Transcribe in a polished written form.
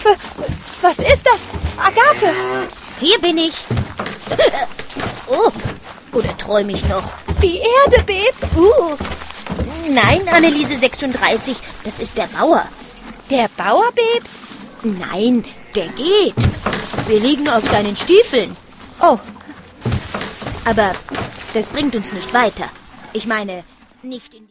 Hilfe! Was ist das? Agathe! Hier bin ich. Oh, oder träume ich noch? Die Erde bebt! Nein, Anneliese 36, das ist der Bauer. Der Bauer bebt? Nein, der geht. Wir liegen auf seinen Stiefeln. Oh. Aber das bringt uns nicht weiter. Ich meine, nicht in die...